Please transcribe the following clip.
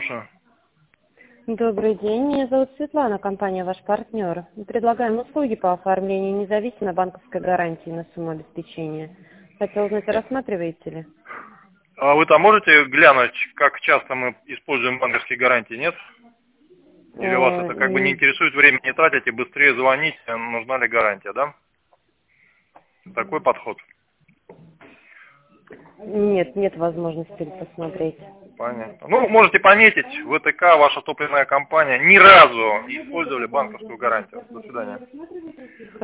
слушаю. Добрый день, меня зовут Светлана, компания «Ваш партнер». Мы предлагаем услуги по оформлению независимой банковской гарантии на сумму обеспечения. Хотел узнать, рассматриваете ли? А вы там можете глянуть, как часто мы используем банковские гарантии, нет? Или вас это как бы не интересует, время не тратите, быстрее звонить, нужна ли гарантия, да? Такой подход. Нет, нет возможности посмотреть. Понятно. Ну, можете пометить, ВТК, ваша топливная компания, ни разу не использовали банковскую гарантию. До свидания.